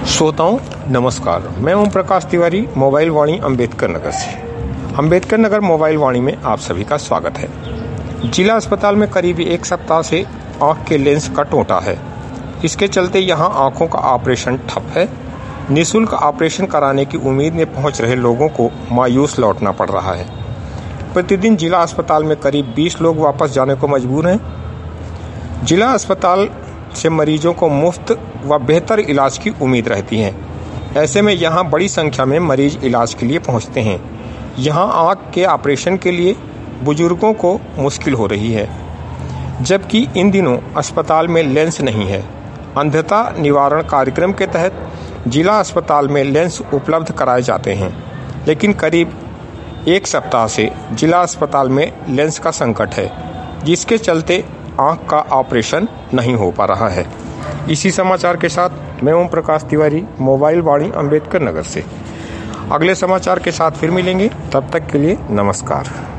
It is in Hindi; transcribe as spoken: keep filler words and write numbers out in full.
श्रोताओं नमस्कार, मैं ओम प्रकाश तिवारी मोबाइल वाणी अंबेडकर नगर से। अंबेडकर नगर मोबाइल वाणी में आप सभी का स्वागत है। जिला अस्पताल में करीब एक सप्ताह से आंख के लेंस का टोटा है। इसके चलते यहां आंखों का ऑपरेशन ठप है। निःशुल्क ऑपरेशन कराने की उम्मीद में पहुंच रहे लोगों को मायूस लौटना पड़ रहा है। प्रतिदिन जिला अस्पताल में करीब बीस लोग वापस जाने को मजबूर हैं। जिला अस्पताल से मरीजों को मुफ्त व बेहतर इलाज की उम्मीद रहती है। ऐसे में यहाँ बड़ी संख्या में मरीज इलाज के लिए पहुँचते हैं। यहाँ आँख के ऑपरेशन के लिए बुजुर्गों को मुश्किल हो रही है, जबकि इन दिनों अस्पताल में लेंस नहीं है। अंधता निवारण कार्यक्रम के तहत जिला अस्पताल में लेंस उपलब्ध कराए जाते हैं, लेकिन करीब एक सप्ताह से जिला अस्पताल में लेंस का संकट है, जिसके चलते आंख का ऑपरेशन नहीं हो पा रहा है। इसी समाचार के साथ मैं ओम प्रकाश तिवारी मोबाइल वाणी अंबेडकर नगर से। अगले समाचार के साथ फिर मिलेंगे, तब तक के लिए नमस्कार।